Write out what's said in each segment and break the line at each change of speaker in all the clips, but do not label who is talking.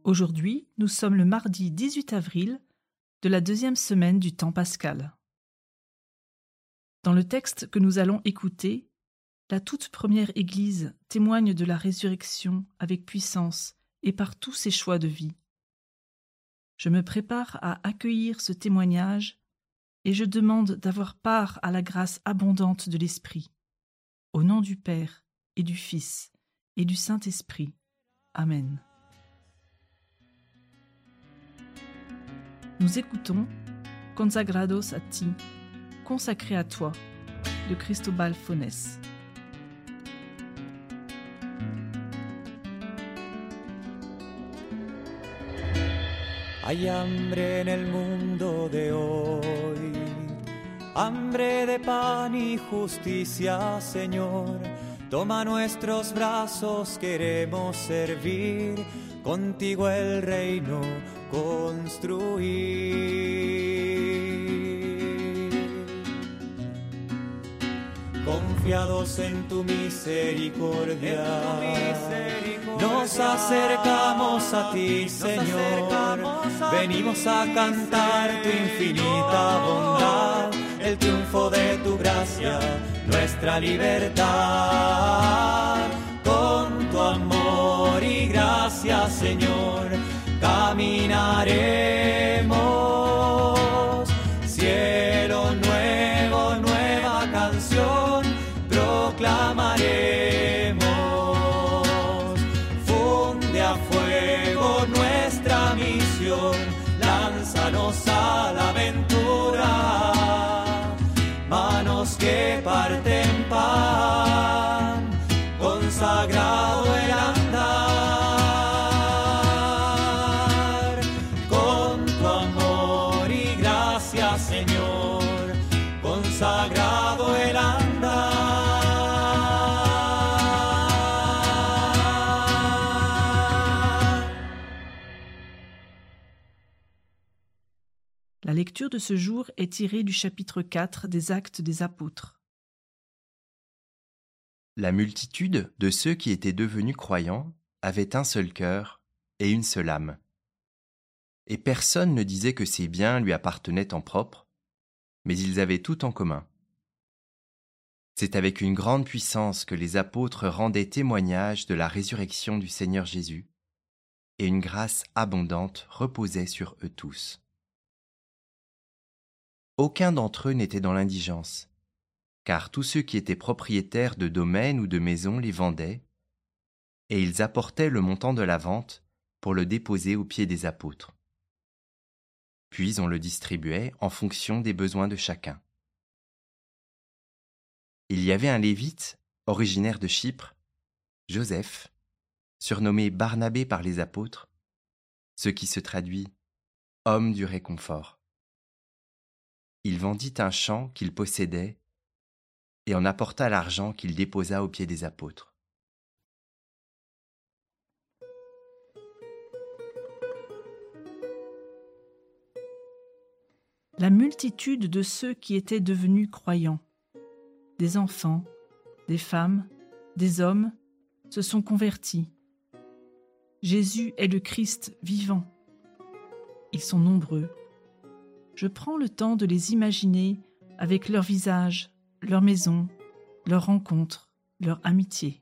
Aujourd'hui, nous sommes le mardi 18 avril de la deuxième semaine du temps pascal. Dans le texte que nous allons écouter, la toute première Église témoigne de la résurrection avec puissance et par tous ses choix de vie. Je me prépare à accueillir ce témoignage et je demande d'avoir part à la grâce abondante de l'Esprit. Au nom du Père et du Fils et du Saint-Esprit. Amen. Nous écoutons Consagrados a ti, consacré à toi, de Cristóbal Fones.
Hay hambre en el mundo de hoy, hambre de pan y justicia, Señor. Toma nuestros brazos, queremos servir, contigo el reino construir. Confiados en tu misericordia, nos acercamos a ti, Señor. Venimos a cantar tu infinita bondad, el triunfo de tu gracia, nuestra libertad. Con tu amor y gracia, Señor, caminaremos. Cielo nuevo, nueva canción proclamaremos. Funde a fuego nuestra misión, lánzanos a la aventura. Manos que parten pan, consagrado el andar. Con tu amor y gracia, Señor, consagrado el andar.
La lecture de ce jour est tirée du chapitre 4 des Actes des Apôtres.
La multitude de ceux qui étaient devenus croyants avait un seul cœur et une seule âme. Et personne ne disait que ses biens lui appartenaient en propre, mais ils avaient tout en commun. C'est avec une grande puissance que les apôtres rendaient témoignage de la résurrection du Seigneur Jésus, et une grâce abondante reposait sur eux tous. Aucun d'entre eux n'était dans l'indigence, car tous ceux qui étaient propriétaires de domaines ou de maisons les vendaient, et ils apportaient le montant de la vente pour le déposer aux pieds des apôtres. Puis on le distribuait en fonction des besoins de chacun. Il y avait un Lévite, originaire de Chypre, Joseph, surnommé Barnabé par les apôtres, ce qui se traduit « homme du réconfort ». Il vendit un champ qu'il possédait et en apporta l'argent qu'il déposa aux pieds des apôtres.
La multitude de ceux qui étaient devenus croyants, des enfants, des femmes, des hommes, se sont convertis. Jésus est le Christ vivant. Ils sont nombreux. Je prends le temps de les imaginer avec leur visage, leur maison, leurs rencontres, leur amitié.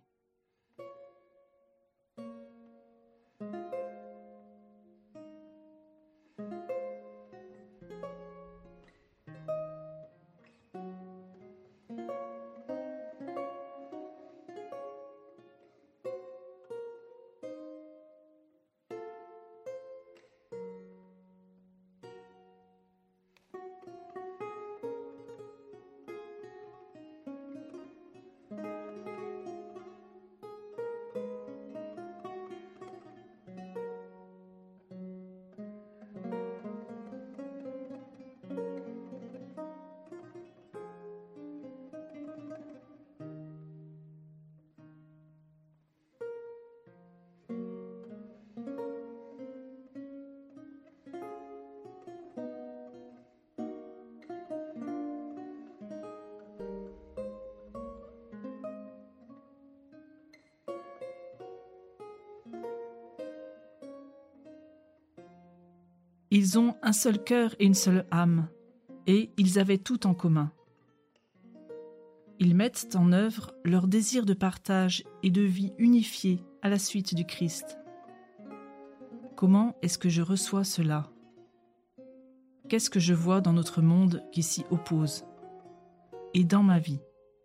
Ils ont un seul cœur et une seule âme, et ils avaient tout en commun. Ils mettent en œuvre leur désir de partage et de vie unifiée à la suite du Christ. Comment est-ce que je reçois cela ? Qu'est-ce que je vois dans notre monde qui s'y oppose ? Et dans ma vie ?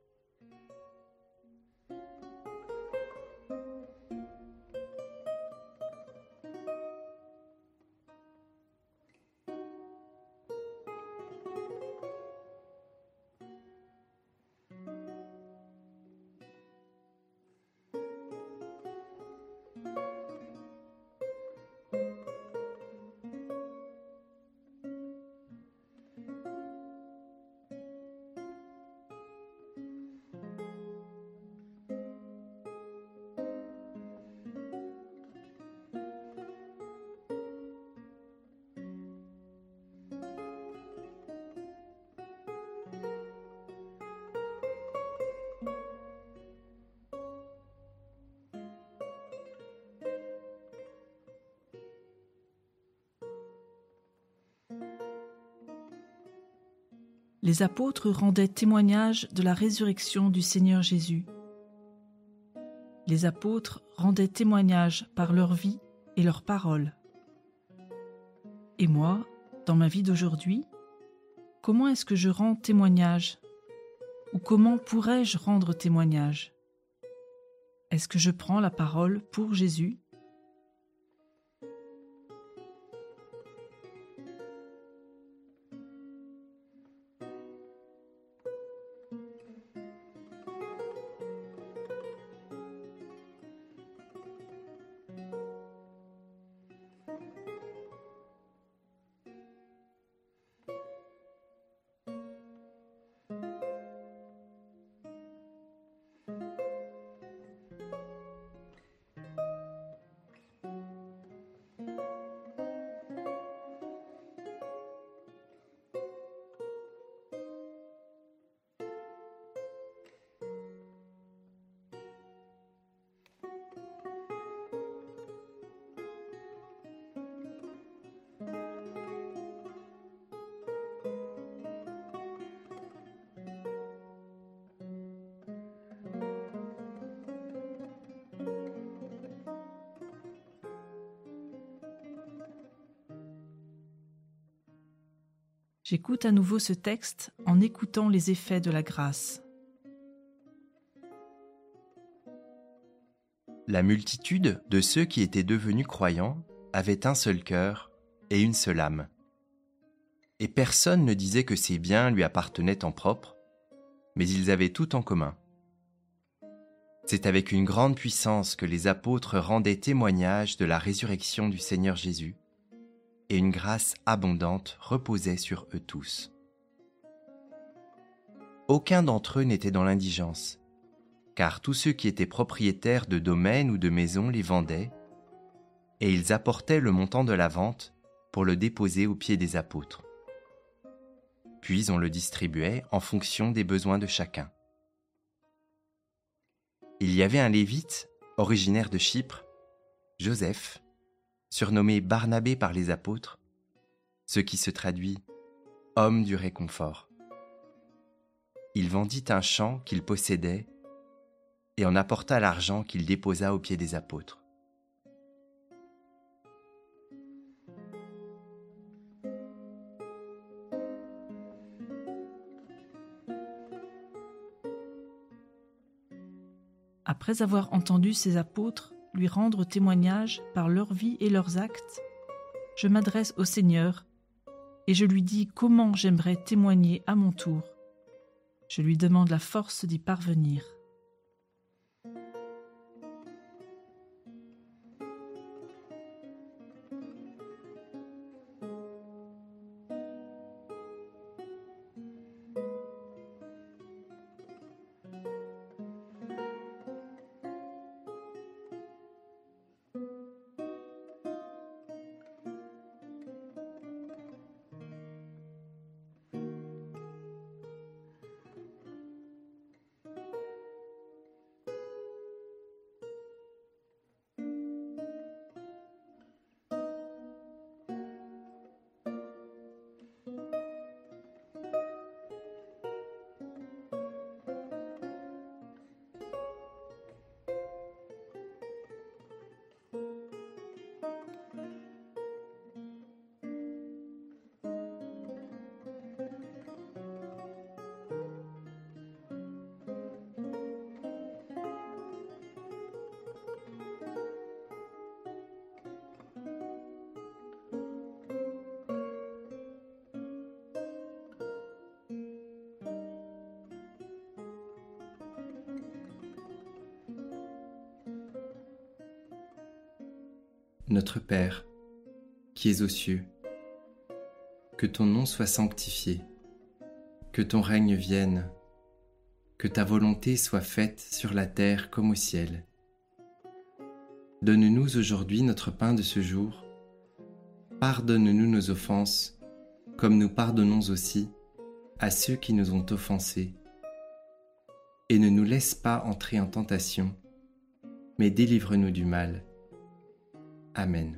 Les apôtres rendaient témoignage de la résurrection du Seigneur Jésus. Les apôtres rendaient témoignage par leur vie et leurs paroles. Et moi, dans ma vie d'aujourd'hui, comment est-ce que je rends témoignage ? Ou comment pourrais-je rendre témoignage ? Est-ce que je prends la parole pour Jésus ? J'écoute à nouveau ce texte en écoutant les effets de la grâce.
La multitude de ceux qui étaient devenus croyants avait un seul cœur et une seule âme. Et personne ne disait que ses biens lui appartenaient en propre, mais ils avaient tout en commun. C'est avec une grande puissance que les apôtres rendaient témoignage de la résurrection du Seigneur Jésus, et une grâce abondante reposait sur eux tous. Aucun d'entre eux n'était dans l'indigence, car tous ceux qui étaient propriétaires de domaines ou de maisons les vendaient, et ils apportaient le montant de la vente pour le déposer aux pieds des apôtres. Puis on le distribuait en fonction des besoins de chacun. Il y avait un Lévite, originaire de Chypre, Joseph, surnommé Barnabé par les apôtres, ce qui se traduit « homme du réconfort ». Il vendit un champ qu'il possédait et en apporta l'argent qu'il déposa aux pieds des apôtres.
Après avoir entendu ces apôtres lui rendre témoignage par leur vie et leurs actes, je m'adresse au Seigneur et je lui dis comment j'aimerais témoigner à mon tour. Je lui demande la force d'y parvenir.
Notre Père, qui es aux cieux, que ton nom soit sanctifié, que ton règne vienne, que ta volonté soit faite sur la terre comme au ciel. Donne-nous aujourd'hui notre pain de ce jour. Pardonne-nous nos offenses, comme nous pardonnons aussi à ceux qui nous ont offensés. Et ne nous laisse pas entrer en tentation, mais délivre-nous du mal. Amen.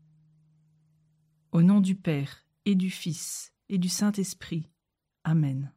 Au nom du Père, et du Fils, et du Saint-Esprit. Amen.